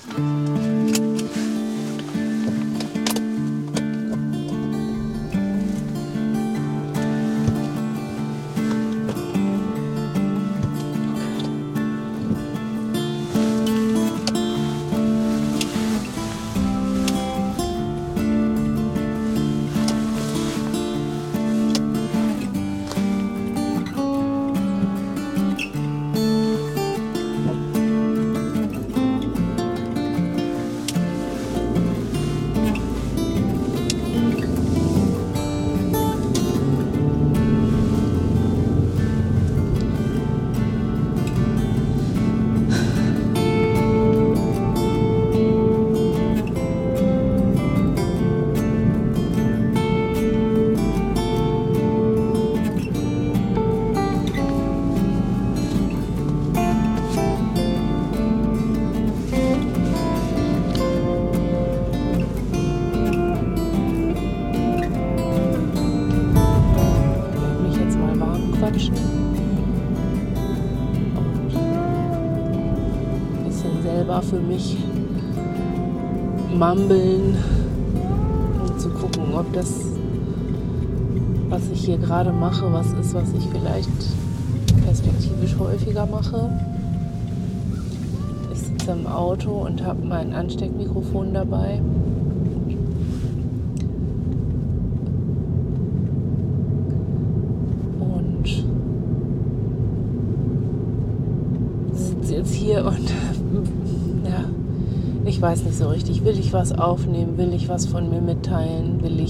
quatschen und ein bisschen selber für mich mumbeln, um zu gucken, ob das, was ich hier gerade mache, was ist, was ich vielleicht perspektivisch häufiger mache. Ich sitze im Auto und habe mein Ansteckmikrofon dabei. Jetzt hier und ja, ich weiß nicht so richtig, will ich was aufnehmen, will ich was von mir mitteilen, will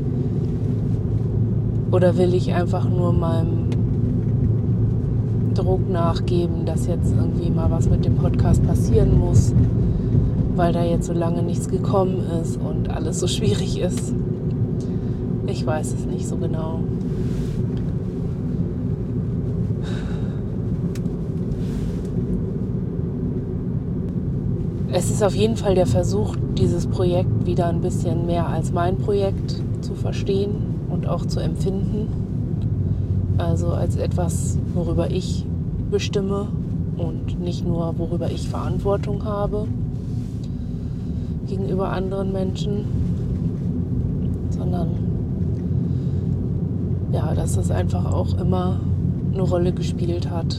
ich einfach nur meinem Druck nachgeben, dass jetzt irgendwie mal was mit dem Podcast passieren muss, weil da jetzt so lange nichts gekommen ist und alles so schwierig ist. Ich weiß es nicht so genau. Es ist auf jeden Fall der Versuch, dieses Projekt wieder ein bisschen mehr als mein Projekt zu verstehen und auch zu empfinden. Also als etwas, worüber ich bestimme und nicht nur, worüber ich Verantwortung habe gegenüber anderen Menschen, sondern ja, dass das einfach auch immer eine Rolle gespielt hat,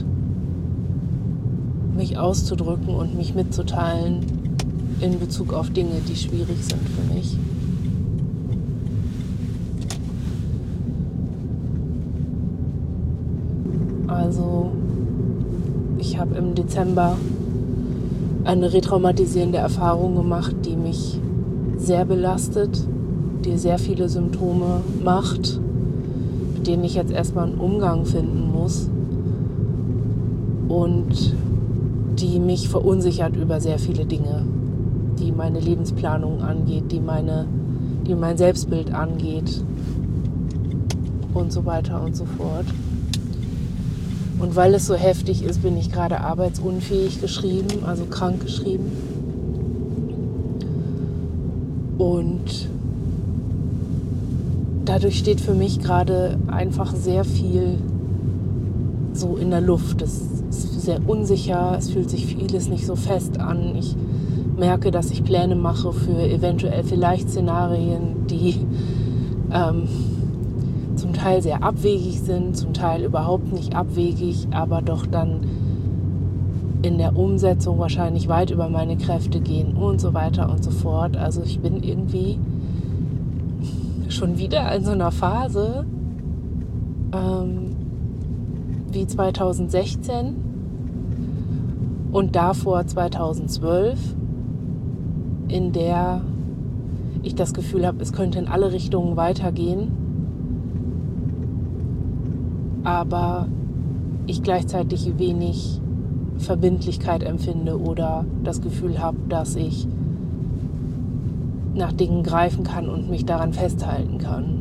mich auszudrücken und mich mitzuteilen in Bezug auf Dinge, die schwierig sind für mich. Also, ich habe im Dezember eine retraumatisierende Erfahrung gemacht, die mich sehr belastet, die sehr viele Symptome macht, mit denen ich jetzt erstmal einen Umgang finden muss und die mich verunsichert über sehr viele Dinge, die meine Lebensplanung angeht, die mein Selbstbild angeht und so weiter und so fort. Und weil es so heftig ist, bin ich gerade arbeitsunfähig geschrieben, also krank geschrieben. Und dadurch steht für mich gerade einfach sehr viel so in der Luft. Es ist sehr unsicher, es fühlt sich vieles nicht so fest an. Ich merke, dass ich Pläne mache für eventuell vielleicht Szenarien, die zum Teil sehr abwegig sind, zum Teil überhaupt nicht abwegig, aber doch dann in der Umsetzung wahrscheinlich weit über meine Kräfte gehen und so weiter und so fort. Also ich bin irgendwie schon wieder in so einer Phase wie 2016 und davor 2012, in der ich das Gefühl habe, es könnte in alle Richtungen weitergehen, aber ich gleichzeitig wenig Verbindlichkeit empfinde oder das Gefühl habe, dass ich nach Dingen greifen kann und mich daran festhalten kann.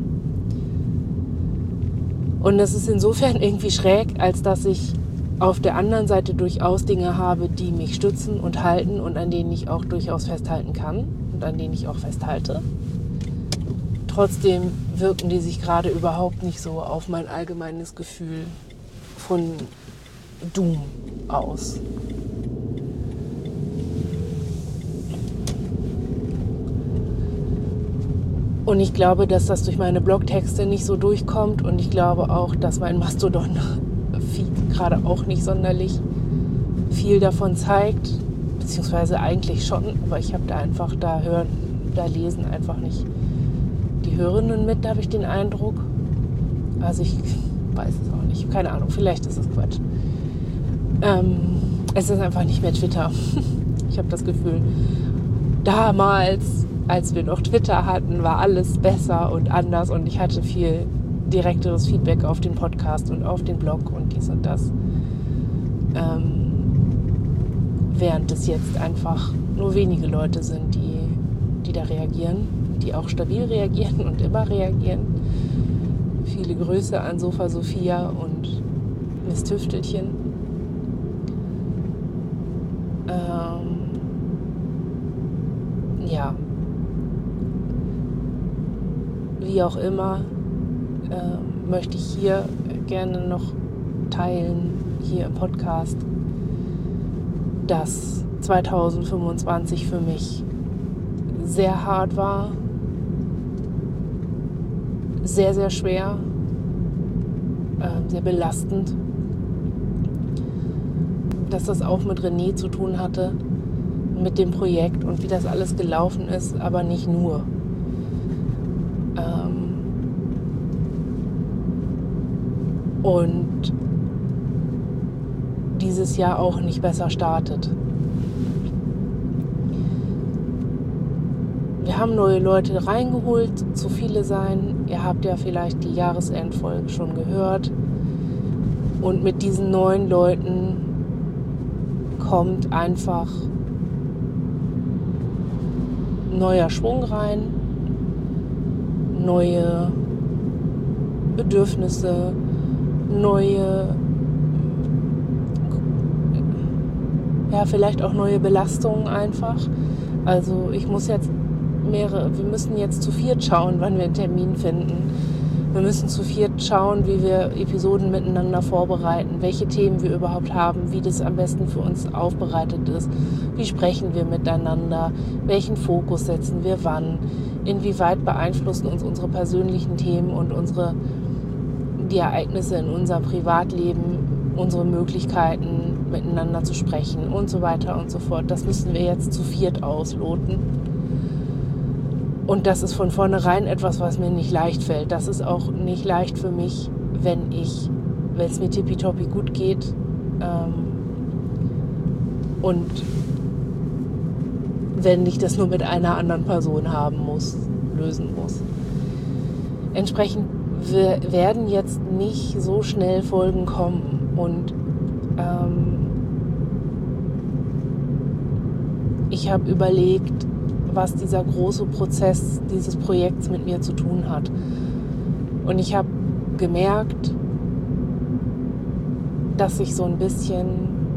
Und das ist insofern irgendwie schräg, als dass ich auf der anderen Seite durchaus Dinge habe, die mich stützen und halten und an denen ich auch durchaus festhalten kann und an denen ich auch festhalte. Trotzdem wirken die sich gerade überhaupt nicht so auf mein allgemeines Gefühl von Doom aus. Und ich glaube, dass das durch meine Blogtexte nicht so durchkommt. Und ich glaube auch, dass mein Mastodon-Feed gerade auch nicht sonderlich viel davon zeigt. Beziehungsweise eigentlich schon. Aber ich habe da lesen einfach nicht die Hörerinnen mit, da habe ich den Eindruck. Also ich weiß es auch nicht. Keine Ahnung, vielleicht ist es Quatsch. Es ist einfach nicht mehr Twitter. Ich habe das Gefühl, damals, als wir noch Twitter hatten, war alles besser und anders und ich hatte viel direkteres Feedback auf den Podcast und auf den Blog und dies und das. Während es jetzt einfach nur wenige Leute sind, die da reagieren, die auch stabil reagieren und immer reagieren. Viele Grüße an Sofa Sophia und Miss Tüftelchen. Ja. Wie auch immer, möchte ich hier gerne noch teilen, hier im Podcast, dass 2025 für mich sehr hart war, sehr, sehr schwer, sehr belastend, dass das auch mit René zu tun hatte, mit dem Projekt und wie das alles gelaufen ist, aber nicht nur. Und dieses Jahr auch nicht besser startet. Wir haben neue Leute reingeholt, zu viele sein. Ihr habt ja vielleicht die Jahresendfolge schon gehört. Und mit diesen neuen Leuten kommt einfach neuer Schwung rein, neue Bedürfnisse, vielleicht auch neue Belastungen einfach. Also wir müssen jetzt zu viert schauen, wann wir einen Termin finden. Wir müssen zu viert schauen, wie wir Episoden miteinander vorbereiten, welche Themen wir überhaupt haben, wie das am besten für uns aufbereitet ist, wie sprechen wir miteinander, welchen Fokus setzen wir wann, inwieweit beeinflussen uns unsere persönlichen Themen und die Ereignisse in unserem Privatleben, unsere Möglichkeiten miteinander zu sprechen und so weiter und so fort. Das müssen wir jetzt zu viert ausloten. Und das ist von vornherein etwas, was mir nicht leicht fällt. Das ist auch nicht leicht für mich, wenn es mir tippitoppi gut geht und wenn ich das nur mit einer anderen Person lösen muss. Entsprechend werden jetzt nicht so schnell Folgen kommen und ich habe überlegt, was dieser große Prozess dieses Projekts mit mir zu tun hat. Und ich habe gemerkt, dass ich so ein bisschen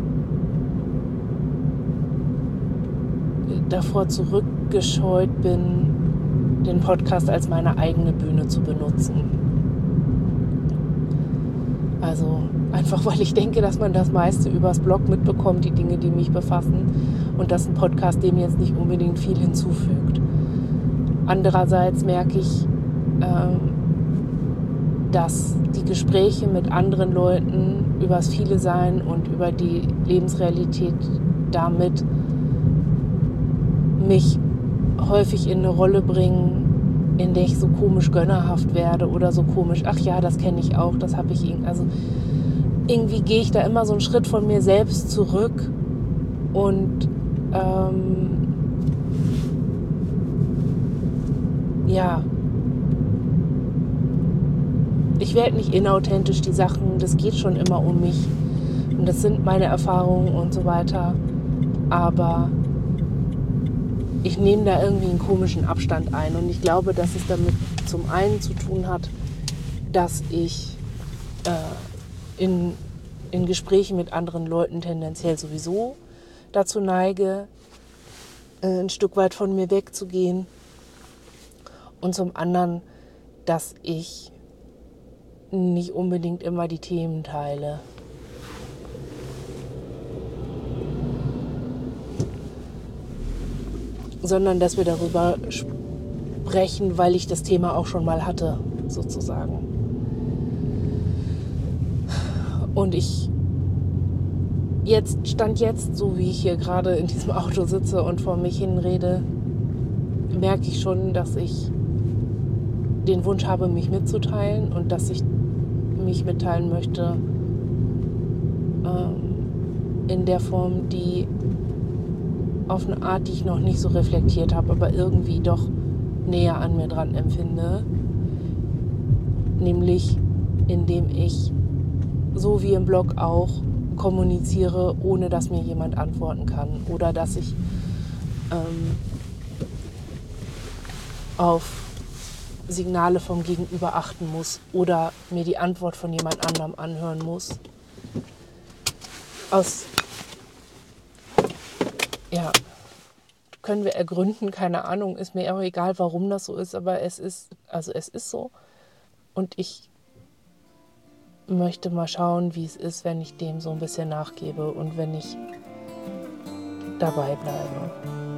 davor zurückgescheut bin, den Podcast als meine eigene Bühne zu benutzen. Also einfach, weil ich denke, dass man das meiste übers Blog mitbekommt, die Dinge, die mich befassen, und dass ein Podcast dem jetzt nicht unbedingt viel hinzufügt. Andererseits merke ich, dass die Gespräche mit anderen Leuten übers Viele Sein und über die Lebensrealität damit mich häufig in eine Rolle bringen, in der ich so komisch gönnerhaft werde oder so komisch, ach ja, das kenne ich auch, das habe ich irgendwie gehe ich da immer so einen Schritt von mir selbst zurück und ich werde nicht inauthentisch, die Sachen, das geht schon immer um mich und das sind meine Erfahrungen und so weiter, aber ich nehme da irgendwie einen komischen Abstand ein und ich glaube, dass es damit zum einen zu tun hat, dass ich in Gesprächen mit anderen Leuten tendenziell sowieso dazu neige, ein Stück weit von mir wegzugehen und zum anderen, dass ich nicht unbedingt immer die Themen teile. Sondern dass wir darüber besprechen, weil ich das Thema auch schon mal hatte, sozusagen. Und Stand jetzt, so wie ich hier gerade in diesem Auto sitze und vor mich hinrede, merke ich schon, dass ich den Wunsch habe, mich mitzuteilen und dass ich mich mitteilen möchte in der Form, die auf eine Art, die ich noch nicht so reflektiert habe, aber irgendwie doch näher an mir dran empfinde. Nämlich, indem ich, so wie im Blog auch, kommuniziere, ohne dass mir jemand antworten kann. Oder dass ich auf Signale vom Gegenüber achten muss oder mir die Antwort von jemand anderem anhören muss. Können wir ergründen, keine Ahnung, ist mir auch egal, warum das so ist, aber es ist so. Und ich möchte mal schauen, wie es ist, wenn ich dem so ein bisschen nachgebe und wenn ich dabei bleibe.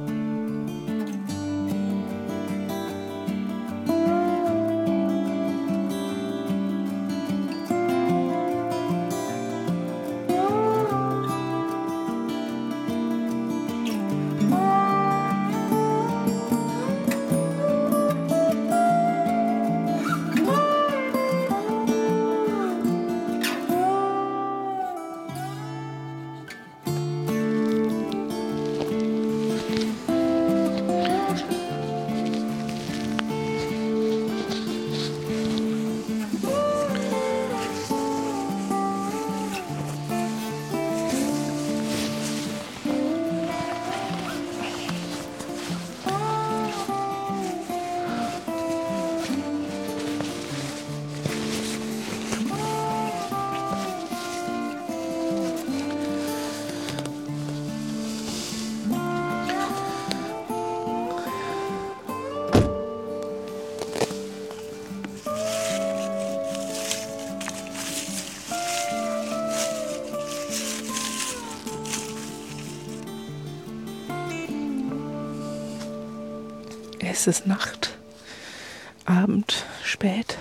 Es ist Nacht, Abend, spät.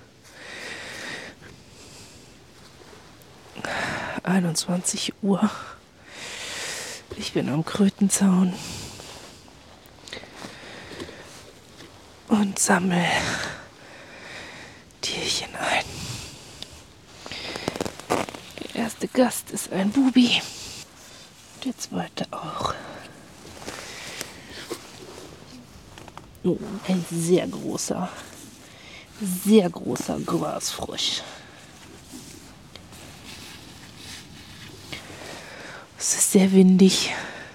21 Uhr. Ich bin am Krötenzaun und sammle Tierchen ein. Der erste Gast ist ein Bubi, der zweite auch. Oh, ein sehr großer Grasfrosch. Es ist sehr windig.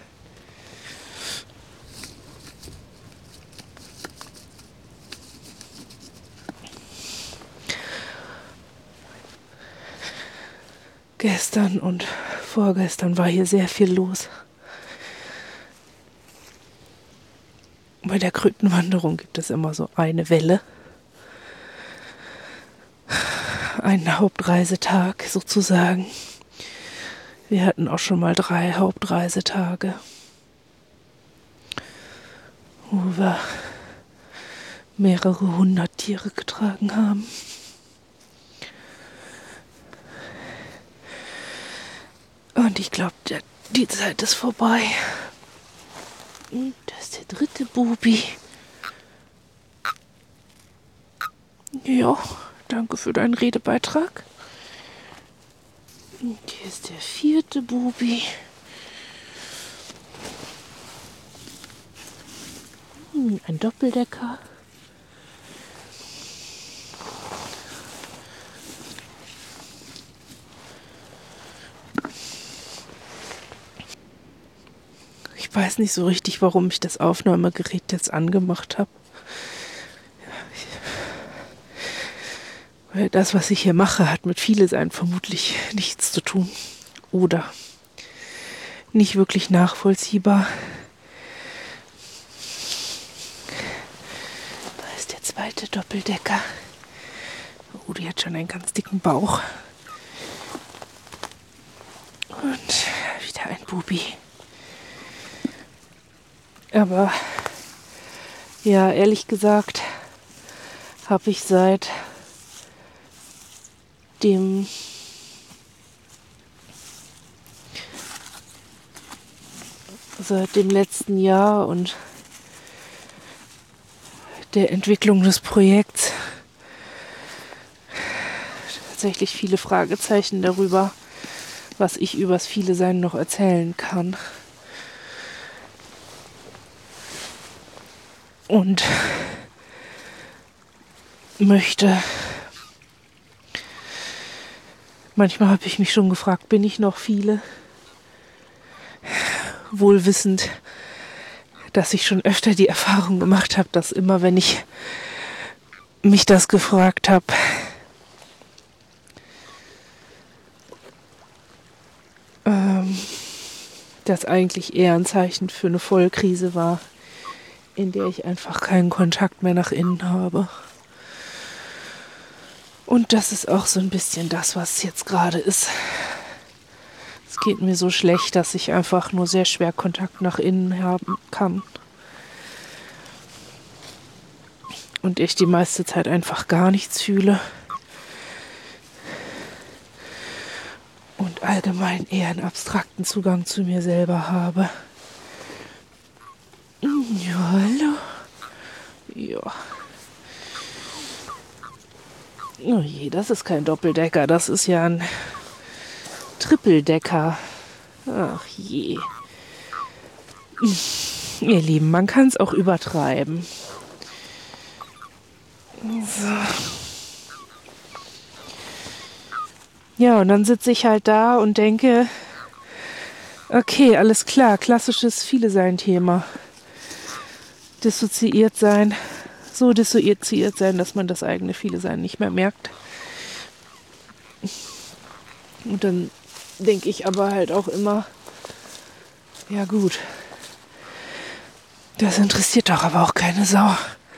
Gestern und vorgestern war hier sehr viel los. Bei der Krötenwanderung gibt es immer so eine Welle. Einen Hauptreisetag sozusagen. Wir hatten auch schon mal 3 Hauptreisetage, wo wir mehrere 100 Tiere getragen haben. Und ich glaube, die Zeit ist vorbei. Und das ist der dritte Bubi. Ja, danke für deinen Redebeitrag. Und hier ist der vierte Bubi. Ein Doppeldecker. Ich weiß nicht so richtig, warum ich das Aufnahmegerät jetzt angemacht habe. Weil das, was ich hier mache, hat mit Viele Sein vermutlich nichts zu tun. Oder nicht wirklich nachvollziehbar. Da ist der zweite Doppeldecker. Oh, die hat schon einen ganz dicken Bauch. Und wieder ein Bubi. Aber Ja, ehrlich gesagt habe ich seit dem letzten Jahr und der Entwicklung des Projekts tatsächlich viele Fragezeichen darüber, was ich übers viele Sein noch erzählen kann. Und manchmal habe ich mich schon gefragt, bin ich noch viele? Wohl wissend, dass ich schon öfter die Erfahrung gemacht habe, dass immer, wenn ich mich das gefragt habe, das eigentlich eher ein Zeichen für eine Vollkrise war, in der ich einfach keinen Kontakt mehr nach innen habe. Und das ist auch so ein bisschen das, was jetzt gerade ist. Es geht mir so schlecht, dass ich einfach nur sehr schwer Kontakt nach innen haben kann. Und ich die meiste Zeit einfach gar nichts fühle. Und allgemein eher einen abstrakten Zugang zu mir selber habe. Ja, hallo. Ja. Oh je, das ist kein Doppeldecker, das ist ja ein Trippeldecker. Ach je. Ihr Lieben, man kann es auch übertreiben. So. Ja, und dann sitze ich halt da und denke, okay, alles klar, klassisches Viele-Sein-Thema. Dissoziiert sein, so dissoziiert sein, dass man das eigene Viele-Sein nicht mehr merkt. Und dann denke ich aber halt auch immer, ja gut, das interessiert doch aber auch keine Sau.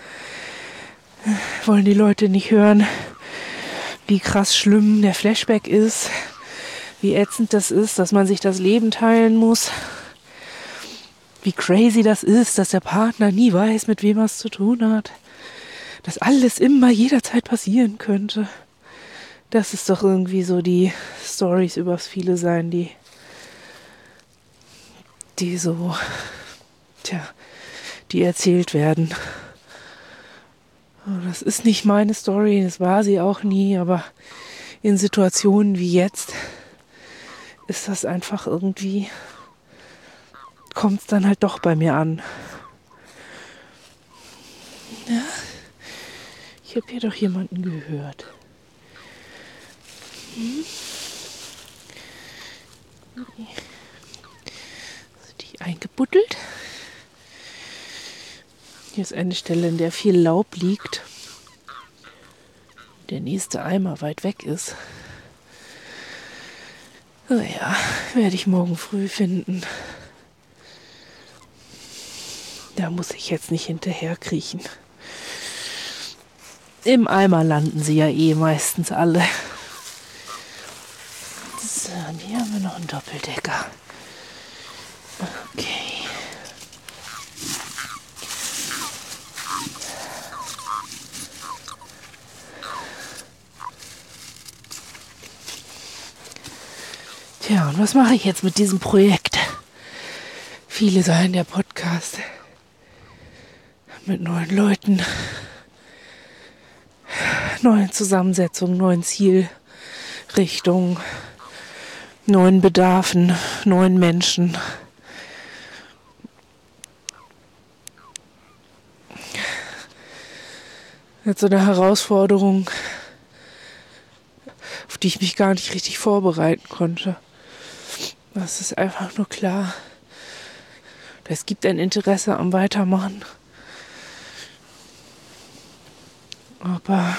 Wollen die Leute nicht hören, wie krass schlimm der Flashback ist, wie ätzend das ist, dass man sich das Leben teilen muss, wie crazy das ist, dass der Partner nie weiß, mit wem er es zu tun hat, dass alles immer jederzeit passieren könnte. Das ist doch irgendwie so die Storys übers Viele-Sein, die so, die erzählt werden. Das ist nicht meine Story, das war sie auch nie, aber in Situationen wie jetzt ist das einfach irgendwie, kommt es dann halt doch bei mir an. Ja, ich habe hier doch jemanden gehört. Ist die eingebuddelt? Hier ist eine Stelle, in der viel Laub liegt. Der nächste Eimer weit weg ist. Naja, werde ich morgen früh finden. Da muss ich jetzt nicht hinterher kriechen. Im Eimer landen sie ja eh meistens alle. So, und hier haben wir noch einen Doppeldecker. Okay. Tja, und was mache ich jetzt mit diesem Projekt? Viele Sein der Podcast. Mit neuen Leuten, neuen Zusammensetzungen, neuen Zielrichtungen, neuen Bedarfen, neuen Menschen. Jetzt so eine Herausforderung, auf die ich mich gar nicht richtig vorbereiten konnte. Das ist einfach nur klar. Es gibt ein Interesse am Weitermachen. Aber,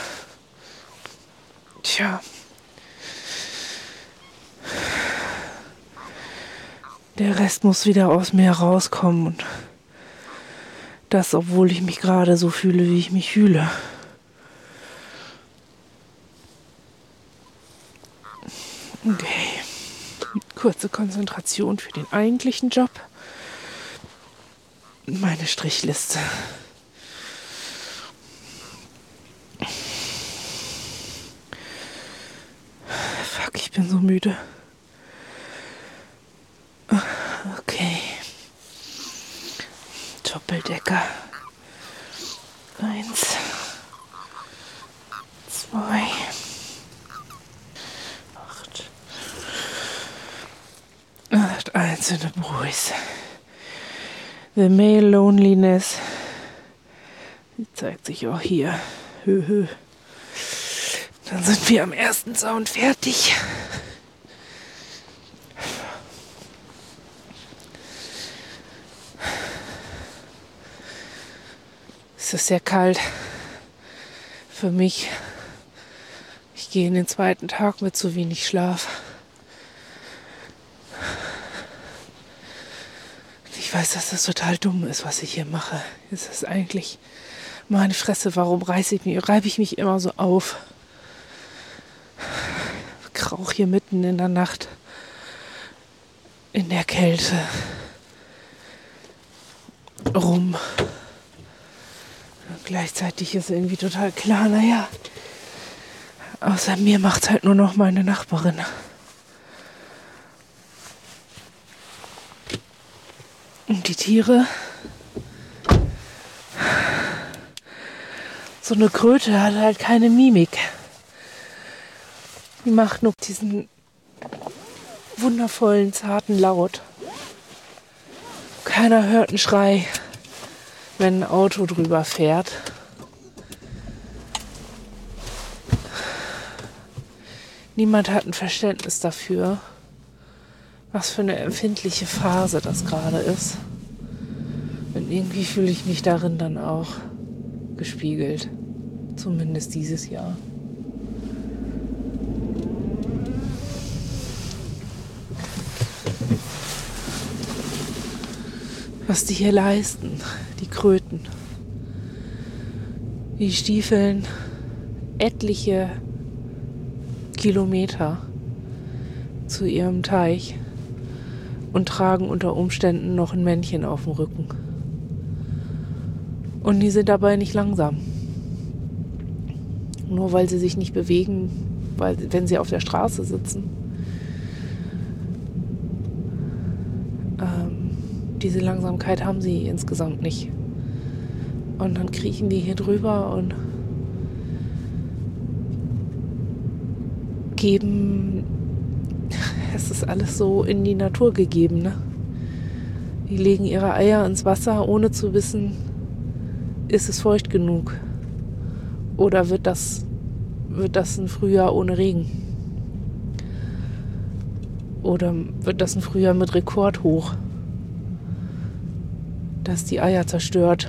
der Rest muss wieder aus mir rauskommen. Und das, obwohl ich mich gerade so fühle, wie ich mich fühle. Okay. Kurze Konzentration für den eigentlichen Job. Meine Strichliste. bin so müde. Okay. Doppeldecker. 1, 2, 8 einzelne Boys. The male loneliness. Die zeigt sich auch hier. Höhö. Dann sind wir am ersten Sound fertig. Es ist sehr kalt für mich. Ich gehe in den zweiten Tag mit zu wenig Schlaf. Ich weiß, dass das total dumm ist, was ich hier mache. Es ist eigentlich meine Fresse, warum reibe ich mich immer so auf? Krauch hier mitten in der Nacht in der Kälte rum. Und gleichzeitig ist irgendwie total klar, naja, außer mir macht's halt nur noch meine Nachbarin. Und die Tiere, so eine Kröte hat halt keine Mimik. Die macht nur diesen wundervollen, zarten Laut. Keiner hört einen Schrei, wenn ein Auto drüber fährt. Niemand hat ein Verständnis dafür, was für eine empfindliche Phase das gerade ist. Und irgendwie fühle ich mich darin dann auch gespiegelt. Zumindest dieses Jahr. Was die hier leisten, die Kröten. Die stiefeln etliche Kilometer zu ihrem Teich und tragen unter Umständen noch ein Männchen auf dem Rücken. Und die sind dabei nicht langsam. Nur weil sie sich nicht bewegen, wenn sie auf der Straße sitzen. Diese Langsamkeit haben sie insgesamt nicht. Und dann kriechen die hier drüber und geben, es ist alles so in die Natur gegeben, ne? Die legen ihre Eier ins Wasser, ohne zu wissen, ist es feucht genug? Oder wird das ein Frühjahr ohne Regen? Oder wird das ein Frühjahr mit Rekordhoch, das die Eier zerstört?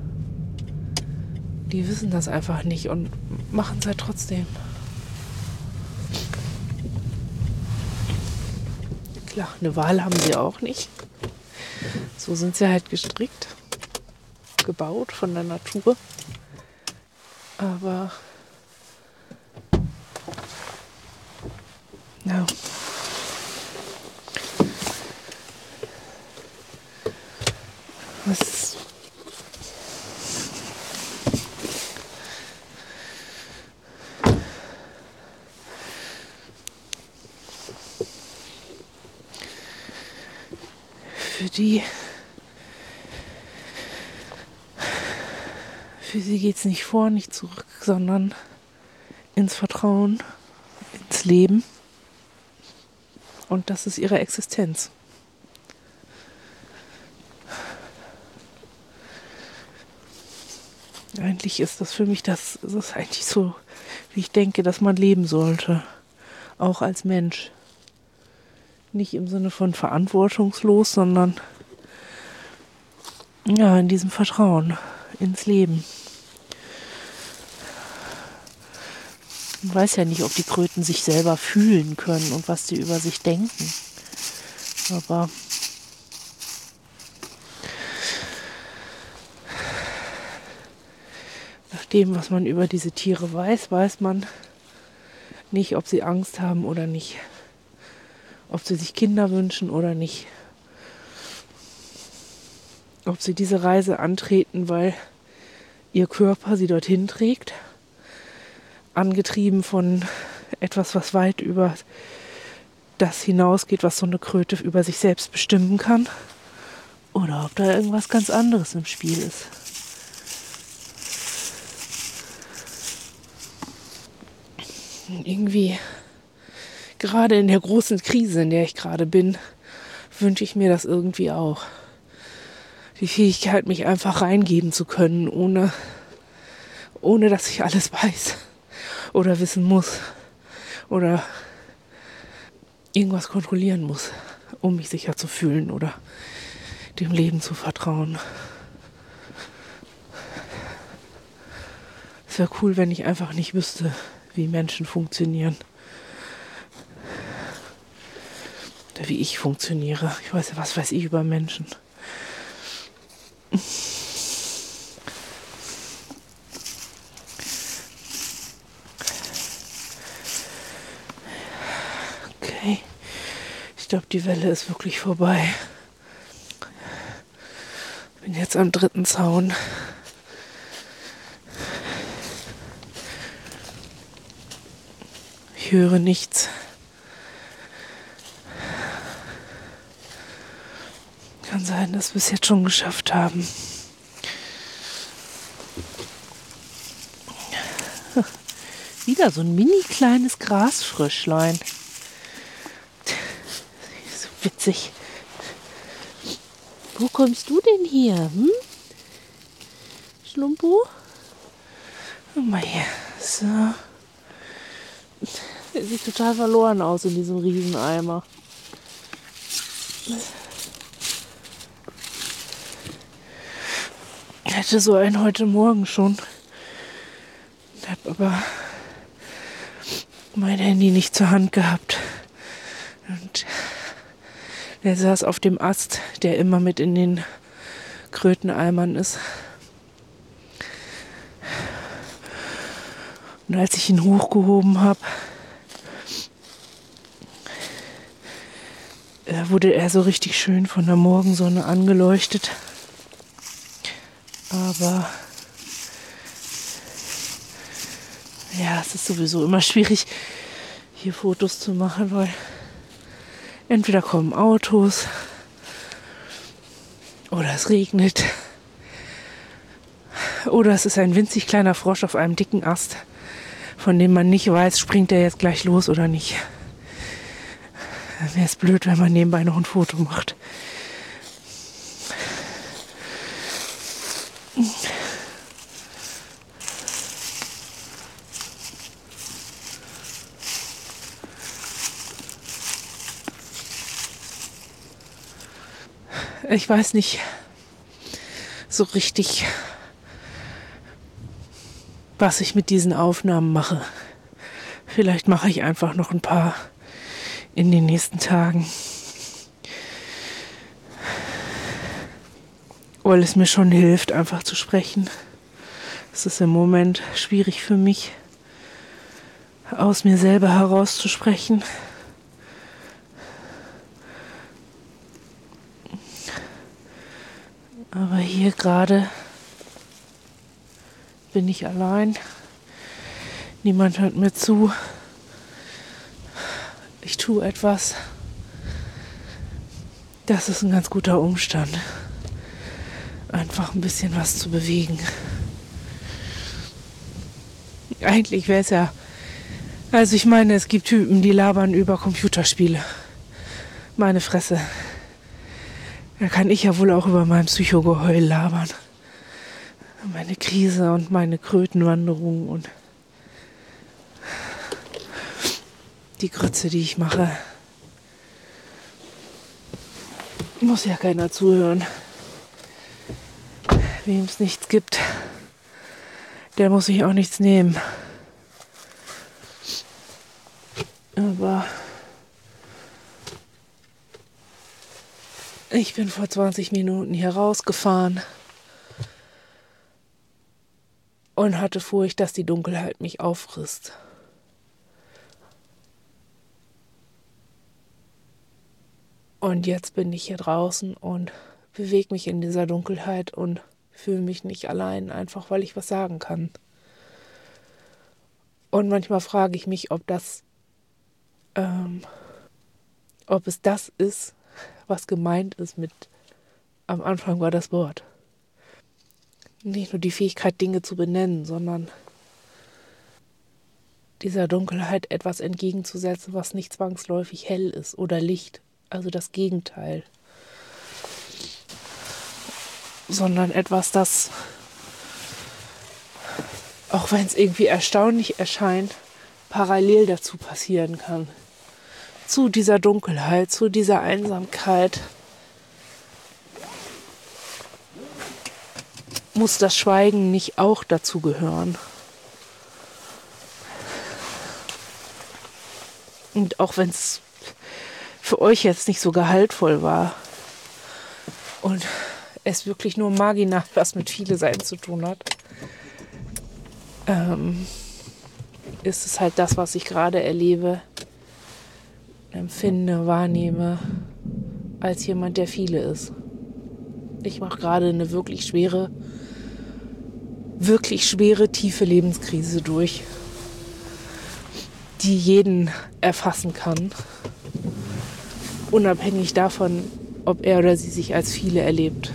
Die wissen das einfach nicht und machen es halt trotzdem. Klar, eine Wahl haben sie auch nicht. So sind sie halt gestrickt, gebaut von der Natur. Aber ja. Was für sie geht es nicht vor, nicht zurück, sondern ins Vertrauen, ins Leben. Und das ist ihre Existenz. Eigentlich ist das für mich, das ist eigentlich so, wie ich denke, dass man leben sollte. Auch als Mensch. Nicht im Sinne von verantwortungslos, sondern ja, in diesem Vertrauen ins Leben. Man weiß ja nicht, ob die Kröten sich selber fühlen können und was sie über sich denken. Aber nach dem, was man über diese Tiere weiß, weiß man nicht, ob sie Angst haben oder nicht. Ob sie sich Kinder wünschen oder nicht. Ob sie diese Reise antreten, weil ihr Körper sie dorthin trägt. Angetrieben von etwas, was weit über das hinausgeht, was so eine Kröte über sich selbst bestimmen kann. Oder ob da irgendwas ganz anderes im Spiel ist. Und irgendwie, gerade in der großen Krise, in der ich gerade bin, wünsche ich mir das irgendwie auch. Die Fähigkeit, mich einfach reingeben zu können, ohne dass ich alles weiß oder wissen muss oder irgendwas kontrollieren muss, um mich sicher zu fühlen oder dem Leben zu vertrauen. Es wäre cool, wenn ich einfach nicht wüsste, wie Menschen funktionieren. Oder wie ich funktioniere. Ich weiß ja, was weiß ich über Menschen. Okay. Ich glaube, die Welle ist wirklich vorbei. Bin jetzt am 3. Zaun. Ich höre nichts. Kann sein, dass wir es jetzt schon geschafft haben. Wieder so ein mini kleines Grasfröschlein. So witzig. Wo kommst du denn hier? Hm? Schlumpo? Guck mal hier. So. Der sieht total verloren aus in diesem Rieseneimer. Ich hatte so einen heute Morgen schon. Ich habe aber mein Handy nicht zur Hand gehabt. Und der saß auf dem Ast, der immer mit in den Kröteneimern ist. Und als ich ihn hochgehoben habe, wurde er so richtig schön von der Morgensonne angeleuchtet. Aber ja, es ist sowieso immer schwierig, hier Fotos zu machen, weil entweder kommen Autos oder es regnet oder es ist ein winzig kleiner Frosch auf einem dicken Ast, von dem man nicht weiß, springt er jetzt gleich los oder nicht. Dann wäre es blöd, wenn man nebenbei noch ein Foto macht. Ich weiß nicht so richtig, was ich mit diesen Aufnahmen mache. Vielleicht mache ich einfach noch ein paar in den nächsten Tagen. Weil es mir schon hilft, einfach zu sprechen. Es ist im Moment schwierig für mich, aus mir selber herauszusprechen. Aber hier gerade bin ich allein. Niemand hört mir zu. Ich tue etwas. Das ist ein ganz guter Umstand. Einfach ein bisschen was zu bewegen. Eigentlich wäre es ja... Also ich meine, es gibt Typen, die labern über Computerspiele. Meine Fresse. Da kann ich ja wohl auch über mein Psychogeheul labern. Meine Krise und meine Krötenwanderung und die Grütze, die ich mache. Muss ja keiner zuhören. Wem es nichts gibt, der muss sich auch nichts nehmen. Aber ich bin vor 20 Minuten hier rausgefahren und hatte Furcht, dass die Dunkelheit mich auffrisst. Und jetzt bin ich hier draußen und bewege mich in dieser Dunkelheit und fühle mich nicht allein, einfach weil ich was sagen kann. Und manchmal frage ich mich, ob das ob es das ist, was gemeint ist mit am Anfang war das Wort. Nicht nur die Fähigkeit, Dinge zu benennen, sondern dieser Dunkelheit etwas entgegenzusetzen, was nicht zwangsläufig hell ist oder Licht, also das Gegenteil. Sondern etwas, das, auch wenn es irgendwie erstaunlich erscheint, parallel dazu passieren kann. Zu dieser Dunkelheit, zu dieser Einsamkeit muss das Schweigen nicht auch dazu gehören. Und auch wenn es für euch jetzt nicht so gehaltvoll war und es wirklich nur marginal was mit Viele Sein zu tun hat, ist es halt das, was ich gerade erlebe, empfinde, wahrnehme, als jemand, der Viele ist. Ich mache gerade eine wirklich schwere, tiefe Lebenskrise durch, die jeden erfassen kann, unabhängig davon, ob er oder sie sich als Viele erlebt.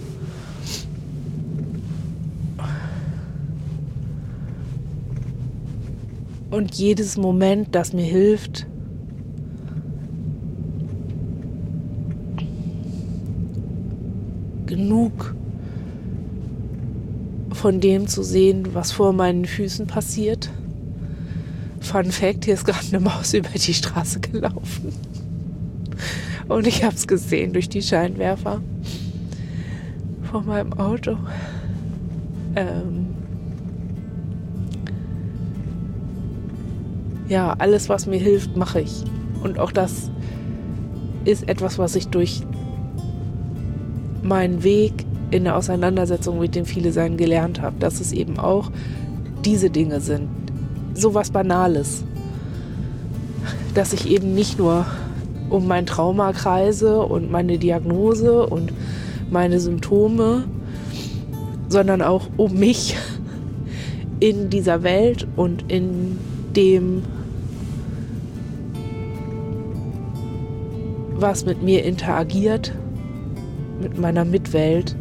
Und jedes Moment, das mir hilft, genug von dem zu sehen, was vor meinen Füßen passiert. Fun Fact, hier ist gerade eine Maus über die Straße gelaufen. Und ich habe es gesehen durch die Scheinwerfer von meinem Auto. Ja, alles, was mir hilft, mache ich. Und auch das ist etwas, was ich durch meinen Weg in der Auseinandersetzung mit dem Viele-Sein gelernt habe, dass es eben auch diese Dinge sind. Sowas Banales. Dass ich eben nicht nur um mein Trauma kreise und meine Diagnose und meine Symptome, sondern auch um mich in dieser Welt und in dem, was mit mir interagiert, mit meiner Mitwelt,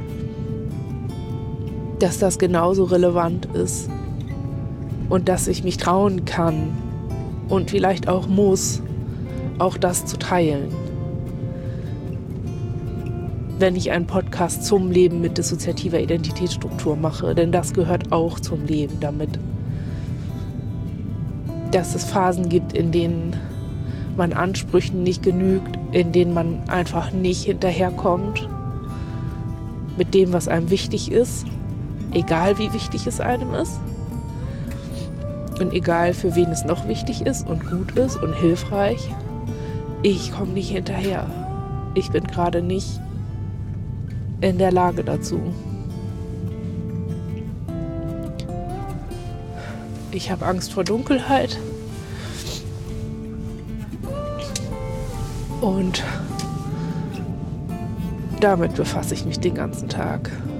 dass das genauso relevant ist und dass ich mich trauen kann und vielleicht auch muss, auch das zu teilen. Wenn ich einen Podcast zum Leben mit dissoziativer Identitätsstruktur mache, denn das gehört auch zum Leben damit. Dass es Phasen gibt, in denen man Ansprüchen nicht genügt, in denen man einfach nicht hinterherkommt mit dem, was einem wichtig ist, egal wie wichtig es einem ist und egal für wen es noch wichtig ist und gut ist und hilfreich. Ich komme nicht hinterher. Ich bin gerade nicht in der Lage dazu. Ich habe Angst vor Dunkelheit und damit befasse ich mich den ganzen Tag.